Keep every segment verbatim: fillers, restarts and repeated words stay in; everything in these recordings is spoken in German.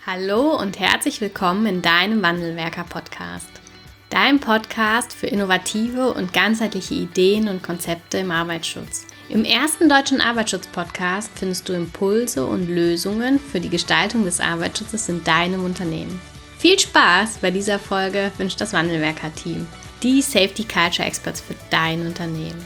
Hallo und herzlich willkommen in deinem Wandelwerker-Podcast. Dein Podcast für innovative und ganzheitliche Ideen und Konzepte im Arbeitsschutz. Im ersten deutschen Arbeitsschutz-Podcast findest du Impulse und Lösungen für die Gestaltung des Arbeitsschutzes in deinem Unternehmen. Viel Spaß bei dieser Folge wünscht das Wandelwerker-Team, die Safety Culture Experts für dein Unternehmen.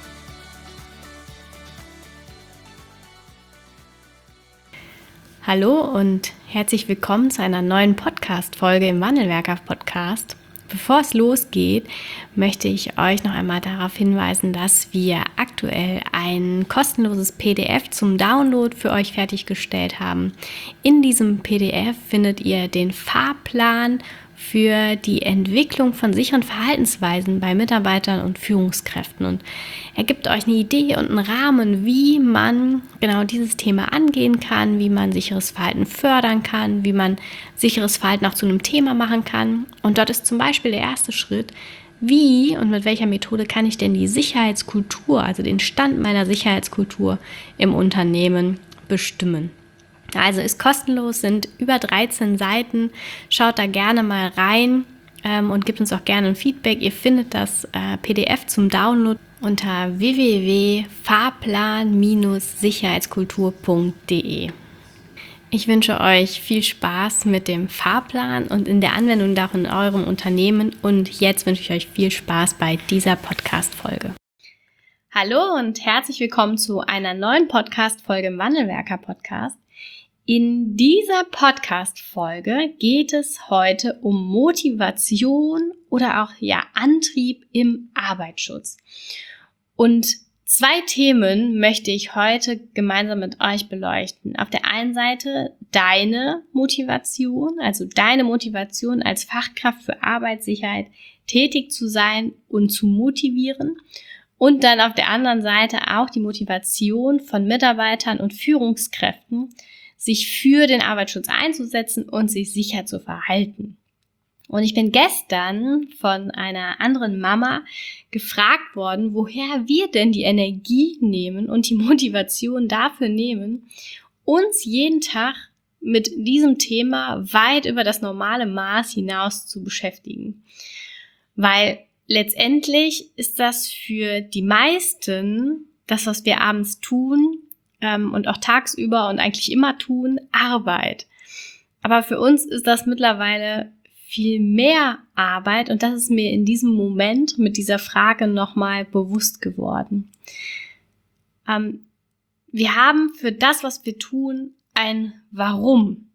Hallo und herzlich willkommen zu einer neuen Podcast-Folge im Wandelwerker-Podcast. Bevor es losgeht, möchte ich euch noch einmal darauf hinweisen, dass wir aktuell ein kostenloses P D F zum Download für euch fertiggestellt haben. In diesem P D F findet ihr den Fahrplan für die Entwicklung von sicheren Verhaltensweisen bei Mitarbeitern und Führungskräften. Und er gibt euch eine Idee und einen Rahmen, wie man genau dieses Thema angehen kann, wie man sicheres Verhalten fördern kann, wie man sicheres Verhalten auch zu einem Thema machen kann. Und dort ist zum Beispiel der erste Schritt, wie und mit welcher Methode kann ich denn die Sicherheitskultur, also den Stand meiner Sicherheitskultur im Unternehmen bestimmen. Also ist kostenlos, sind über dreizehn Seiten. Schaut da gerne mal rein ähm, und gebt uns auch gerne ein Feedback. Ihr findet das äh, P D F zum Download unter w w w punkt fahrplan Bindestrich sicherheitskultur punkt d e. Ich wünsche euch viel Spaß mit dem Fahrplan und in der Anwendung davon in eurem Unternehmen. Und jetzt wünsche ich euch viel Spaß bei dieser Podcast-Folge. Hallo und herzlich willkommen zu einer neuen Podcast-Folge im Wandelwerker-Podcast. In dieser Podcast-Folge geht es heute um Motivation oder auch ja Antrieb im Arbeitsschutz. Und zwei Themen möchte ich heute gemeinsam mit euch beleuchten. Auf der einen Seite deine Motivation, also deine Motivation als Fachkraft für Arbeitssicherheit tätig zu sein und zu motivieren. Und dann auf der anderen Seite auch die Motivation von Mitarbeitern und Führungskräften, sich für den Arbeitsschutz einzusetzen und sich sicher zu verhalten. Und ich bin gestern von einer anderen Mama gefragt worden, woher wir denn die Energie nehmen und die Motivation dafür nehmen, uns jeden Tag mit diesem Thema weit über das normale Maß hinaus zu beschäftigen. Weil letztendlich ist das für die meisten, das, was wir abends tun, und auch tagsüber und eigentlich immer tun, Arbeit. Aber für uns ist das mittlerweile viel mehr Arbeit und das ist mir in diesem Moment mit dieser Frage nochmal bewusst geworden. Ähm, wir haben für das, was wir tun, ein Warum.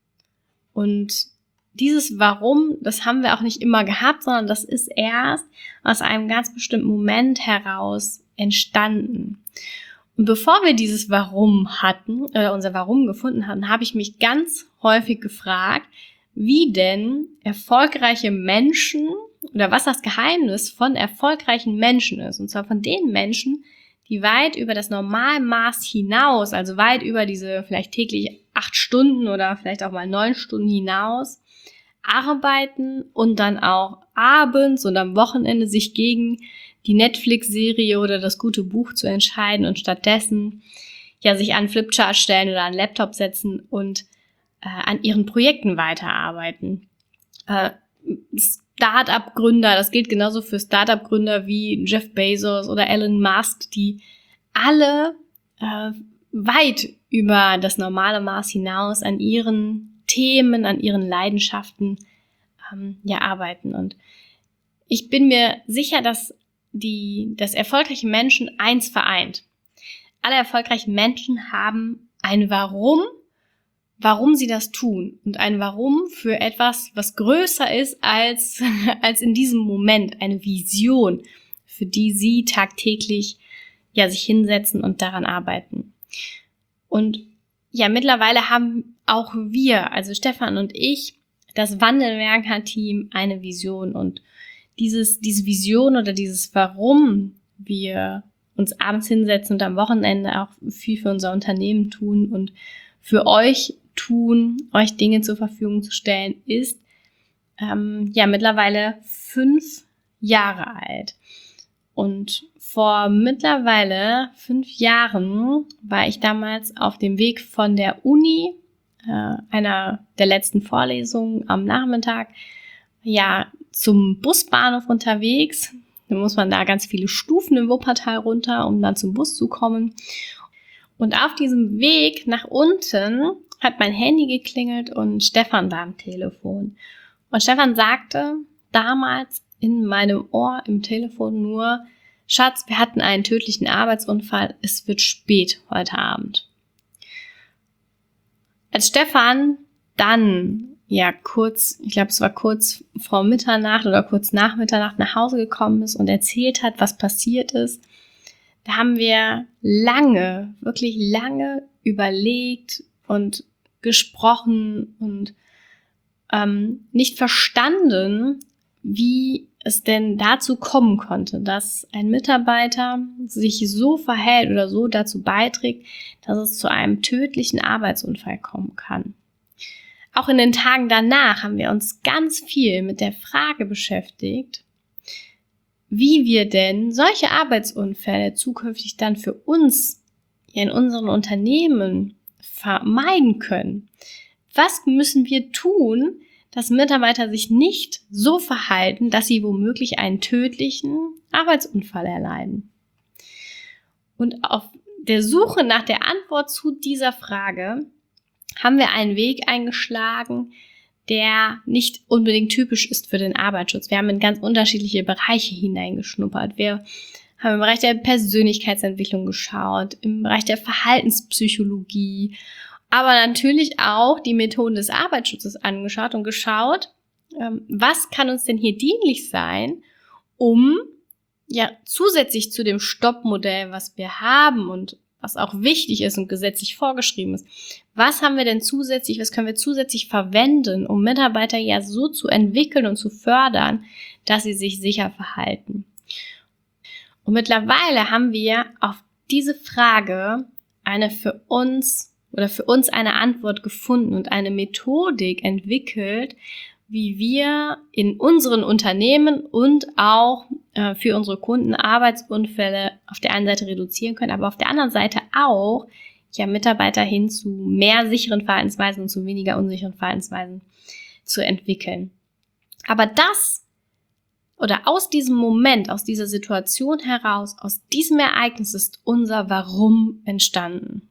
Und dieses Warum, das haben wir auch nicht immer gehabt, sondern das ist erst aus einem ganz bestimmten Moment heraus entstanden. Und bevor wir dieses Warum hatten, oder unser Warum gefunden hatten, habe ich mich ganz häufig gefragt, wie denn erfolgreiche Menschen oder was das Geheimnis von erfolgreichen Menschen ist. Und zwar von den Menschen, die weit über das Normalmaß hinaus, also weit über diese vielleicht täglich acht Stunden oder vielleicht auch mal neun Stunden hinaus arbeiten und dann auch abends und am Wochenende sich gegen die Netflix-Serie oder das gute Buch zu entscheiden und stattdessen ja sich an Flipchart stellen oder an Laptop setzen und äh, an ihren Projekten weiterarbeiten. Äh, Start-up-Gründer, das gilt genauso für Start-up-Gründer wie Jeff Bezos oder Elon Musk, die alle äh, weit über das normale Maß hinaus an ihren Themen, an ihren Leidenschaften ähm, ja arbeiten. Und ich bin mir sicher, dass die, dass erfolgreiche Menschen eins vereint. Alle erfolgreichen Menschen haben ein Warum, warum sie das tun und ein Warum für etwas, was größer ist als, als in diesem Moment, eine Vision, für die sie tagtäglich ja sich hinsetzen und daran arbeiten. Und ja, mittlerweile haben auch wir, also Stefan und ich, das Wandelwerker-Team, eine Vision und Dieses, diese Vision oder dieses Warum wir uns abends hinsetzen und am Wochenende auch viel für unser Unternehmen tun und für euch tun, euch Dinge zur Verfügung zu stellen, ist ähm, ja mittlerweile fünf Jahre alt. Und vor mittlerweile fünf Jahren war ich damals auf dem Weg von der Uni äh, einer der letzten Vorlesungen am Nachmittag ja zum Busbahnhof unterwegs. Dann muss man da ganz viele Stufen im Wuppertal runter, um dann zum Bus zu kommen. Und auf diesem Weg nach unten hat mein Handy geklingelt und Stefan war am Telefon. Und Stefan sagte damals in meinem Ohr im Telefon nur: Schatz, wir hatten einen tödlichen Arbeitsunfall, es wird spät heute Abend. Als Stefan dann ja kurz, ich glaube es war kurz vor Mitternacht oder kurz nach Mitternacht nach Hause gekommen ist und erzählt hat, was passiert ist, da haben wir lange, wirklich lange überlegt und gesprochen und ähm, nicht verstanden, wie es denn dazu kommen konnte, dass ein Mitarbeiter sich so verhält oder so dazu beiträgt, dass es zu einem tödlichen Arbeitsunfall kommen kann. Auch in den Tagen danach haben wir uns ganz viel mit der Frage beschäftigt, wie wir denn solche Arbeitsunfälle zukünftig dann für uns in unseren Unternehmen vermeiden können. Was müssen wir tun, dass Mitarbeiter sich nicht so verhalten, dass sie womöglich einen tödlichen Arbeitsunfall erleiden? Und auf der Suche nach der Antwort zu dieser Frage haben wir einen Weg eingeschlagen, der nicht unbedingt typisch ist für den Arbeitsschutz. Wir haben in ganz unterschiedliche Bereiche hineingeschnuppert. Wir haben im Bereich der Persönlichkeitsentwicklung geschaut, im Bereich der Verhaltenspsychologie, aber natürlich auch die Methoden des Arbeitsschutzes angeschaut und geschaut, was kann uns denn hier dienlich sein, um ja zusätzlich zu dem Stoppmodell, was wir haben und was auch wichtig ist und gesetzlich vorgeschrieben ist, was haben wir denn zusätzlich, was können wir zusätzlich verwenden, um Mitarbeiter ja so zu entwickeln und zu fördern, dass sie sich sicher verhalten. Und mittlerweile haben wir auf diese Frage eine für uns oder für uns eine Antwort gefunden und eine Methodik entwickelt, wie wir in unseren Unternehmen und auch äh, für unsere Kunden Arbeitsunfälle auf der einen Seite reduzieren können, aber auf der anderen Seite auch ja Mitarbeiter hin zu mehr sicheren Verhaltensweisen und zu weniger unsicheren Verhaltensweisen zu entwickeln. Aber das oder aus diesem Moment, aus dieser Situation heraus, aus diesem Ereignis ist unser Warum entstanden.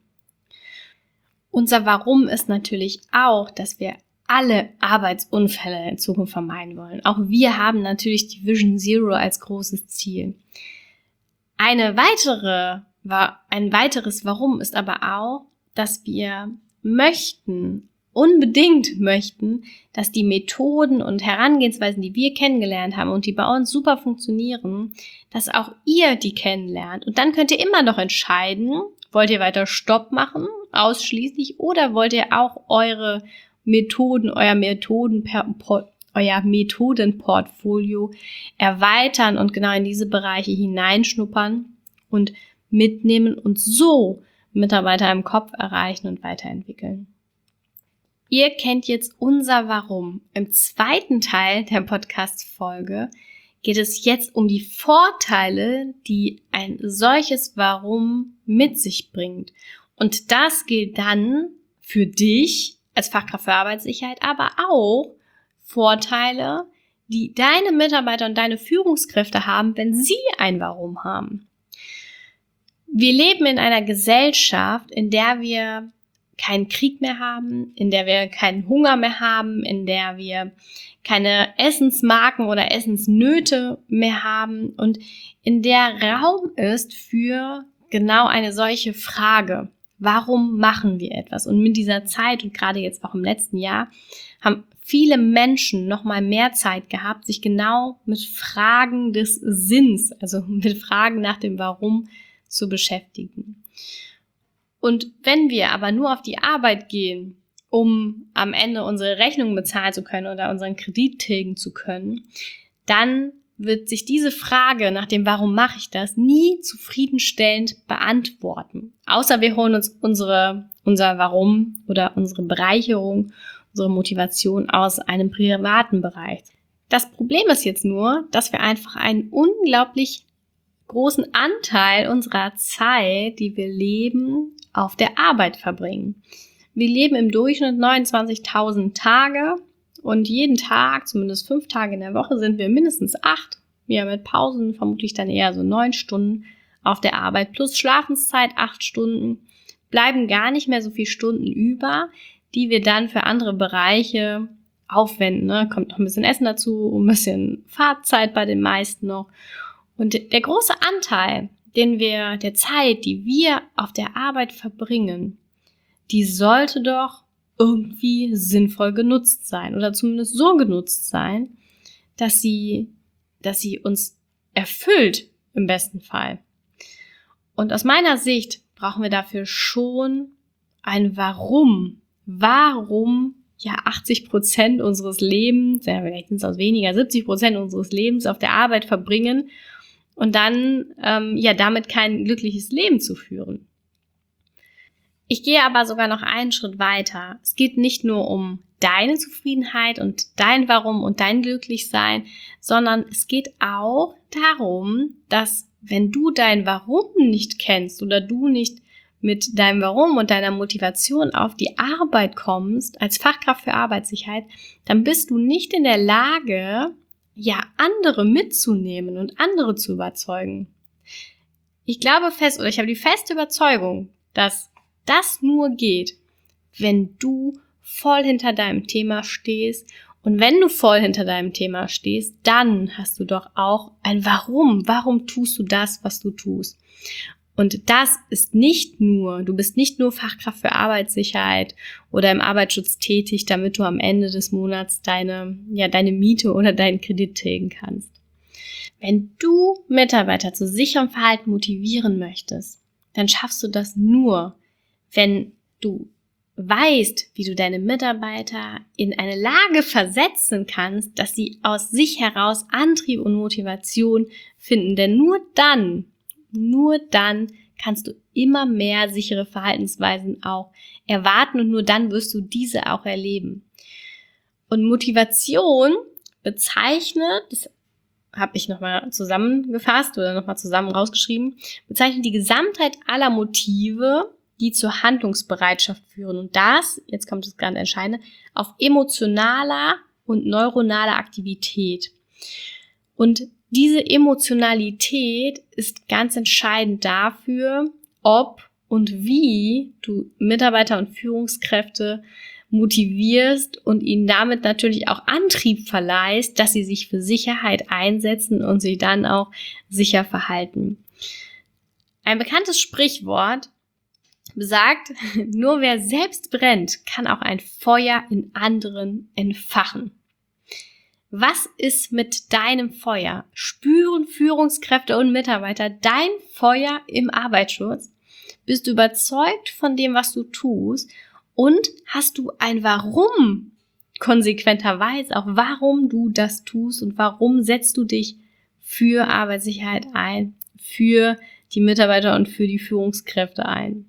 Unser Warum ist natürlich auch, dass wir alle Arbeitsunfälle in Zukunft vermeiden wollen. Auch wir haben natürlich die Vision Zero als großes Ziel. Eine weitere, ein weiteres Warum ist aber auch, dass wir möchten, unbedingt möchten, dass die Methoden und Herangehensweisen, die wir kennengelernt haben und die bei uns super funktionieren, dass auch ihr die kennenlernt. Und dann könnt ihr immer noch entscheiden, wollt ihr weiter Stopp machen, ausschließlich, oder wollt ihr auch eure Methoden, euer Methoden, euer Methodenportfolio erweitern und genau in diese Bereiche hineinschnuppern und mitnehmen und so Mitarbeiter im Kopf erreichen und weiterentwickeln. Ihr kennt jetzt unser Warum. Im zweiten Teil der Podcast-Folge geht es jetzt um die Vorteile, die ein solches Warum mit sich bringt. Und das gilt dann für dich als Fachkraft für Arbeitssicherheit, aber auch Vorteile, die deine Mitarbeiter und deine Führungskräfte haben, wenn sie ein Warum haben. Wir leben in einer Gesellschaft, in der wir keinen Krieg mehr haben, in der wir keinen Hunger mehr haben, in der wir keine Essensmarken oder Essensnöte mehr haben und in der Raum ist für genau eine solche Frage. Warum machen wir etwas? Und mit dieser Zeit und gerade jetzt auch im letzten Jahr haben viele Menschen noch mal mehr Zeit gehabt, sich genau mit Fragen des Sinns, also mit Fragen nach dem Warum zu beschäftigen. Und wenn wir aber nur auf die Arbeit gehen, um am Ende unsere Rechnungen bezahlen zu können oder unseren Kredit tilgen zu können, dann wird sich diese Frage nach dem Warum mache ich das nie zufriedenstellend beantworten. Außer wir holen uns unsere, unser Warum oder unsere Bereicherung, unsere Motivation aus einem privaten Bereich. Das Problem ist jetzt nur, dass wir einfach einen unglaublich großen Anteil unserer Zeit, die wir leben, auf der Arbeit verbringen. Wir leben im Durchschnitt neunundzwanzigtausend Tage und jeden Tag, zumindest fünf Tage in der Woche, sind wir mindestens acht. Wir mit Pausen vermutlich dann eher so neun Stunden auf der Arbeit plus Schlafenszeit acht Stunden. Bleiben gar nicht mehr so viele Stunden über, die wir dann für andere Bereiche aufwenden. Ne? Kommt noch ein bisschen Essen dazu, ein bisschen Fahrzeit bei den meisten noch. Und der große Anteil, den wir, der Zeit, die wir auf der Arbeit verbringen, die sollte doch irgendwie sinnvoll genutzt sein oder zumindest so genutzt sein, dass sie, dass sie uns erfüllt im besten Fall. Und aus meiner Sicht brauchen wir dafür schon ein Warum. Warum ja achtzig Prozent unseres Lebens, ja vielleicht sind es auch weniger, siebzig Prozent unseres Lebens auf der Arbeit verbringen und dann ähm, ja damit kein glückliches Leben zu führen. Ich gehe aber sogar noch einen Schritt weiter. Es geht nicht nur um deine Zufriedenheit und dein Warum und dein Glücklichsein, sondern es geht auch darum, dass wenn du dein Warum nicht kennst oder du nicht mit deinem Warum und deiner Motivation auf die Arbeit kommst, als Fachkraft für Arbeitssicherheit, dann bist du nicht in der Lage, ja, andere mitzunehmen und andere zu überzeugen. Ich glaube fest, oder ich habe die feste Überzeugung, dass das nur geht, wenn du voll hinter deinem Thema stehst. Und wenn du voll hinter deinem Thema stehst, dann hast du doch auch ein Warum. Warum tust du das, was du tust? Und das ist nicht nur, du bist nicht nur Fachkraft für Arbeitssicherheit oder im Arbeitsschutz tätig, damit du am Ende des Monats deine, ja, deine Miete oder deinen Kredit tilgen kannst. Wenn du Mitarbeiter zu sicherem Verhalten motivieren möchtest, dann schaffst du das nur, wenn du weißt, wie du deine Mitarbeiter in eine Lage versetzen kannst, dass sie aus sich heraus Antrieb und Motivation finden. Denn nur dann, nur dann kannst du immer mehr sichere Verhaltensweisen auch erwarten und nur dann wirst du diese auch erleben. Und Motivation bezeichnet, das habe ich nochmal zusammengefasst oder nochmal zusammen rausgeschrieben, bezeichnet die Gesamtheit aller Motive, die zur Handlungsbereitschaft führen. Und das, jetzt kommt das ganz Entscheidende, auf emotionaler und neuronaler Aktivität. Und diese Emotionalität ist ganz entscheidend dafür, ob und wie du Mitarbeiter und Führungskräfte motivierst und ihnen damit natürlich auch Antrieb verleihst, dass sie sich für Sicherheit einsetzen und sich dann auch sicher verhalten. Ein bekanntes Sprichwort besagt, nur wer selbst brennt, kann auch ein Feuer in anderen entfachen. Was ist mit deinem Feuer? Spüren Führungskräfte und Mitarbeiter dein Feuer im Arbeitsschutz? Bist du überzeugt von dem, was du tust? Und hast du ein Warum konsequenterweise, auch warum du das tust und warum setzt du dich für Arbeitssicherheit ein, für die Mitarbeiter und für die Führungskräfte ein?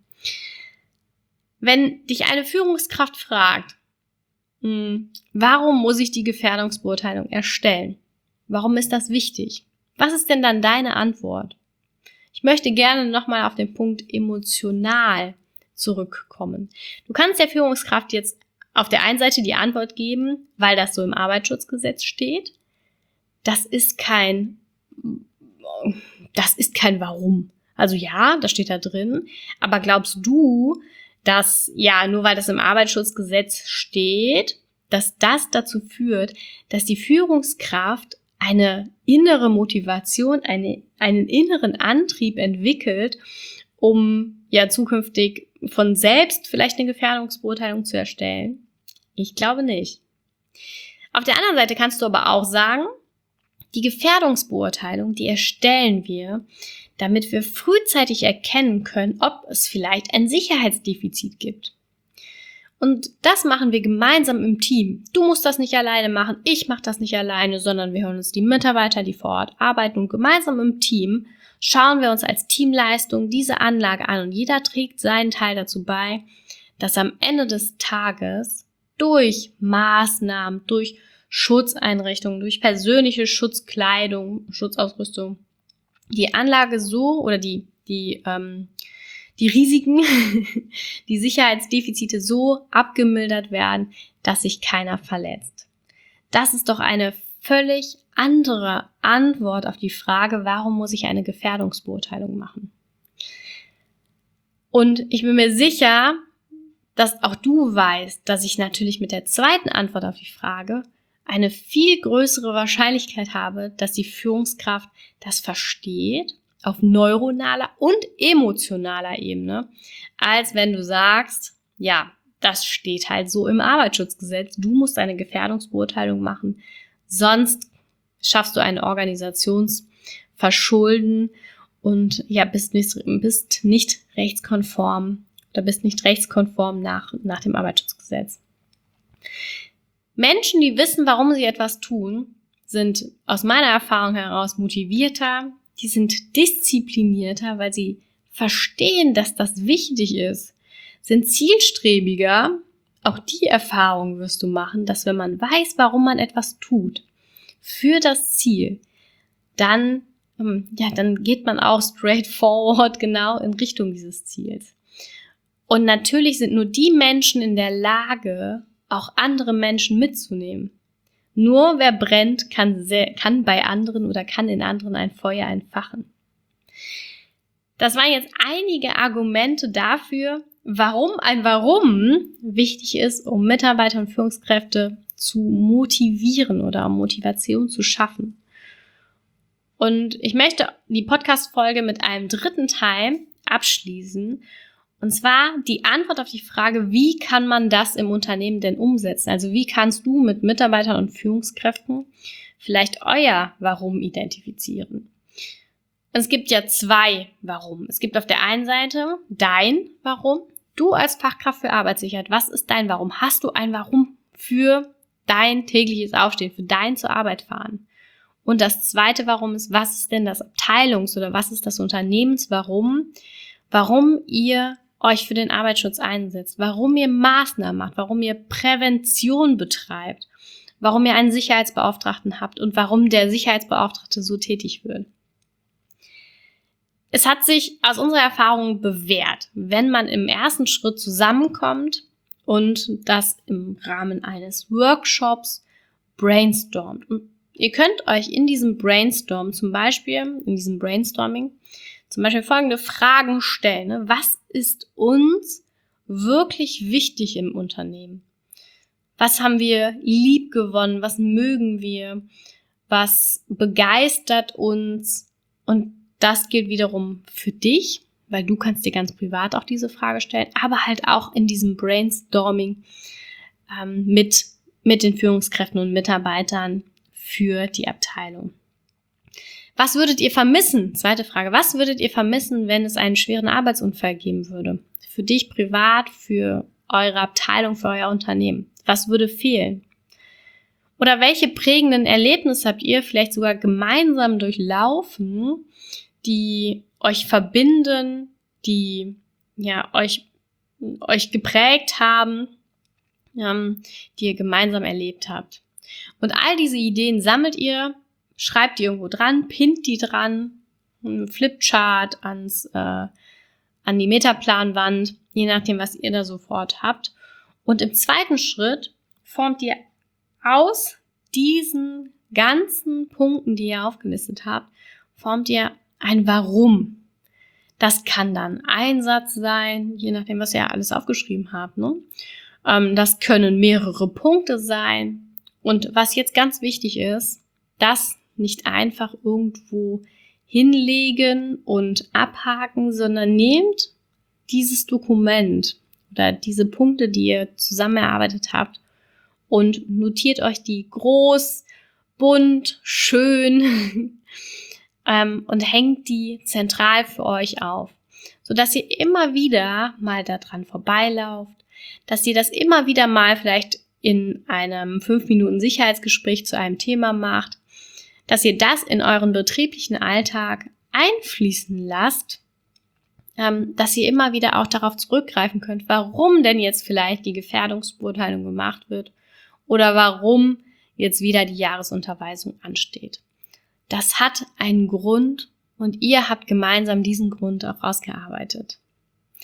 Wenn dich eine Führungskraft fragt, hm, warum muss ich die Gefährdungsbeurteilung erstellen? Warum ist das wichtig? Was ist denn dann deine Antwort? Ich möchte gerne nochmal auf den Punkt emotional zurückkommen. Du kannst der Führungskraft jetzt auf der einen Seite die Antwort geben, weil das so im Arbeitsschutzgesetz steht. Das ist kein, das ist kein Warum. Also ja, das steht da drin. Aber glaubst du, dass, ja, nur weil das im Arbeitsschutzgesetz steht, dass das dazu führt, dass die Führungskraft eine innere Motivation, eine, einen inneren Antrieb entwickelt, um ja zukünftig von selbst vielleicht eine Gefährdungsbeurteilung zu erstellen? Ich glaube nicht. Auf der anderen Seite kannst du aber auch sagen, die Gefährdungsbeurteilung, die erstellen wir, damit wir frühzeitig erkennen können, ob es vielleicht ein Sicherheitsdefizit gibt. Und das machen wir gemeinsam im Team. Du musst das nicht alleine machen, ich mache das nicht alleine, sondern wir hören uns die Mitarbeiter, die vor Ort arbeiten, und gemeinsam im Team schauen wir uns als Teamleistung diese Anlage an und jeder trägt seinen Teil dazu bei, dass am Ende des Tages durch Maßnahmen, durch Schutzeinrichtungen, durch persönliche Schutzkleidung, Schutzausrüstung, die Anlage so oder die, die, ähm, die Risiken, die Sicherheitsdefizite so abgemildert werden, dass sich keiner verletzt. Das ist doch eine völlig andere Antwort auf die Frage, warum muss ich eine Gefährdungsbeurteilung machen? Und ich bin mir sicher, dass auch du weißt, dass ich natürlich mit der zweiten Antwort auf die Frage eine viel größere Wahrscheinlichkeit habe, dass die Führungskraft das versteht, auf neuronaler und emotionaler Ebene, als wenn du sagst, ja, das steht halt so im Arbeitsschutzgesetz, du musst eine Gefährdungsbeurteilung machen, sonst schaffst du ein Organisationsverschulden und ja, bist nicht, bist nicht rechtskonform oder bist nicht rechtskonform nach, nach dem Arbeitsschutzgesetz. Menschen, die wissen, warum sie etwas tun, sind aus meiner Erfahrung heraus motivierter, die sind disziplinierter, weil sie verstehen, dass das wichtig ist, sind zielstrebiger. Auch die Erfahrung wirst du machen, dass wenn man weiß, warum man etwas tut, für das Ziel, dann, ja, dann geht man auch straightforward genau in Richtung dieses Ziels. Und natürlich sind nur die Menschen in der Lage, auch andere Menschen mitzunehmen. Nur wer brennt, kann, sehr, kann bei anderen oder kann in anderen ein Feuer entfachen. Das waren jetzt einige Argumente dafür, warum ein Warum wichtig ist, um Mitarbeiter und Führungskräfte zu motivieren oder um Motivation zu schaffen. Und ich möchte die Podcast-Folge mit einem dritten Teil abschließen. Und zwar die Antwort auf die Frage, wie kann man das im Unternehmen denn umsetzen? Also wie kannst du mit Mitarbeitern und Führungskräften vielleicht euer Warum identifizieren? Und es gibt ja zwei Warum. Es gibt auf der einen Seite dein Warum. Du als Fachkraft für Arbeitssicherheit, was ist dein Warum? Hast du ein Warum für dein tägliches Aufstehen, für dein zur Arbeit fahren? Und das zweite Warum ist, was ist denn das Abteilungs- oder was ist das Unternehmenswarum? Warum ihr euch für den Arbeitsschutz einsetzt, warum ihr Maßnahmen macht, warum ihr Prävention betreibt, warum ihr einen Sicherheitsbeauftragten habt und warum der Sicherheitsbeauftragte so tätig wird. Es hat sich aus unserer Erfahrung bewährt, wenn man im ersten Schritt zusammenkommt und das im Rahmen eines Workshops brainstormt. Und ihr könnt euch in diesem Brainstorm zum Beispiel, in diesem Brainstorming, zum Beispiel folgende Fragen stellen. Ne? Was ist uns wirklich wichtig im Unternehmen? Was haben wir lieb gewonnen? Was mögen wir? Was begeistert uns? Und das gilt wiederum für dich, weil du kannst dir ganz privat auch diese Frage stellen, aber halt auch in diesem Brainstorming ähm, mit, mit den Führungskräften und Mitarbeitern für die Abteilung. Was würdet ihr vermissen? Zweite Frage. Was würdet ihr vermissen, wenn es einen schweren Arbeitsunfall geben würde? Für dich privat, für eure Abteilung, für euer Unternehmen. Was würde fehlen? Oder welche prägenden Erlebnisse habt ihr vielleicht sogar gemeinsam durchlaufen, die euch verbinden, die ja euch, euch geprägt haben, ähm, die ihr gemeinsam erlebt habt? Und all diese Ideen sammelt ihr, schreibt die irgendwo dran, pinnt die dran, einen Flipchart ans, äh, an die Metaplanwand, je nachdem, was ihr da sofort habt. Und im zweiten Schritt formt ihr aus diesen ganzen Punkten, die ihr aufgelistet habt, formt ihr ein Warum. Das kann dann ein Satz sein, je nachdem, was ihr alles aufgeschrieben habt. Ne? Ähm, das können mehrere Punkte sein. Und was jetzt ganz wichtig ist, das nicht einfach irgendwo hinlegen und abhaken, sondern nehmt dieses Dokument oder diese Punkte, die ihr zusammen erarbeitet habt und notiert euch die groß, bunt, schön ähm, und hängt die zentral für euch auf, sodass ihr immer wieder mal daran vorbeilauft, dass ihr das immer wieder mal vielleicht in einem fünf Minuten Sicherheitsgespräch zu einem Thema macht, dass ihr das in euren betrieblichen Alltag einfließen lasst, ähm, dass ihr immer wieder auch darauf zurückgreifen könnt, warum denn jetzt vielleicht die Gefährdungsbeurteilung gemacht wird oder warum jetzt wieder die Jahresunterweisung ansteht. Das hat einen Grund und ihr habt gemeinsam diesen Grund auch ausgearbeitet.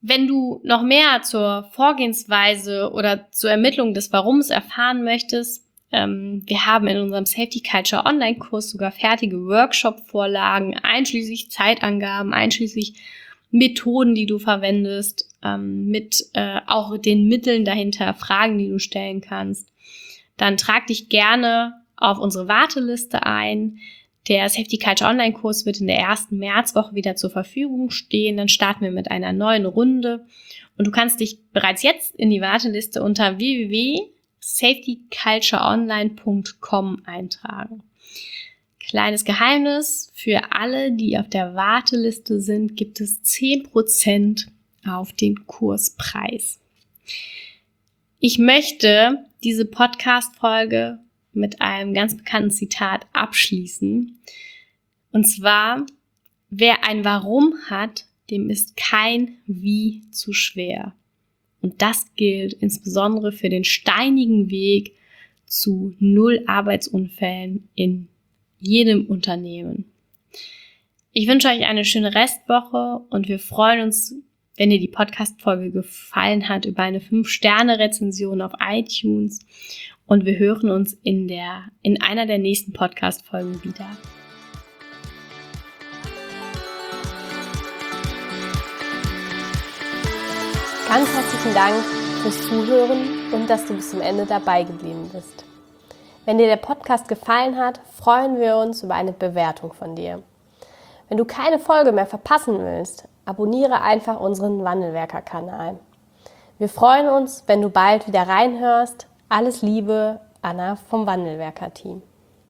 Wenn du noch mehr zur Vorgehensweise oder zur Ermittlung des Warums erfahren möchtest, ähm, wir haben in unserem Safety Culture Online-Kurs sogar fertige Workshop-Vorlagen, einschließlich Zeitangaben, einschließlich Methoden, die du verwendest, ähm, mit äh, auch den Mitteln dahinter, Fragen, die du stellen kannst. Dann trag dich gerne auf unsere Warteliste ein. Der Safety Culture Online-Kurs wird in der ersten Märzwoche wieder zur Verfügung stehen. Dann starten wir mit einer neuen Runde. Und du kannst dich bereits jetzt in die Warteliste unter w w w punkt safety culture online punkt com eintragen. Kleines Geheimnis, für alle, die auf der Warteliste sind, gibt es zehn Prozent auf den Kurspreis. Ich möchte diese Podcast-Folge mit einem ganz bekannten Zitat abschließen. Und zwar, wer ein Warum hat, dem ist kein Wie zu schwer. Und das gilt insbesondere für den steinigen Weg zu null Arbeitsunfällen in jedem Unternehmen. Ich wünsche euch eine schöne Restwoche und wir freuen uns, wenn dir die Podcast-Folge gefallen hat, über eine fünf Sterne Rezension auf iTunes und wir hören uns in der, in einer der nächsten Podcast-Folgen wieder. Ganz herzlichen Dank fürs Zuhören und dass du bis zum Ende dabei geblieben bist. Wenn dir der Podcast gefallen hat, freuen wir uns über eine Bewertung von dir. Wenn du keine Folge mehr verpassen willst, abonniere einfach unseren Wandelwerker-Kanal. Wir freuen uns, wenn du bald wieder reinhörst. Alles Liebe, Anna vom Wandelwerker-Team.